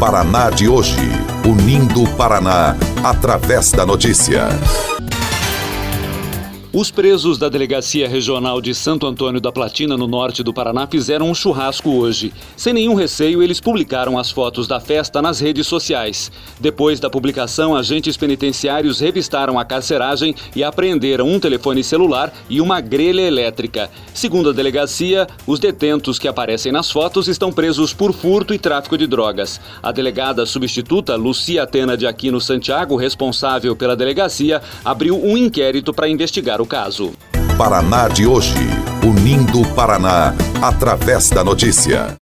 Paraná de hoje, unindo o Paraná através da notícia. Os presos da Delegacia Regional de Santo Antônio da Platina, no norte do Paraná, fizeram um churrasco hoje. Sem nenhum receio, eles publicaram as fotos da festa nas redes sociais. Depois da publicação, agentes penitenciários revistaram a carceragem e apreenderam um telefone celular e uma grelha elétrica. Segundo a delegacia, os detentos que aparecem nas fotos estão presos por furto e tráfico de drogas. A delegada substituta, Lucia Atena de Aquino Santiago, responsável pela delegacia, abriu um inquérito para investigar o caso. Paraná de hoje, unindo o Paraná através da notícia.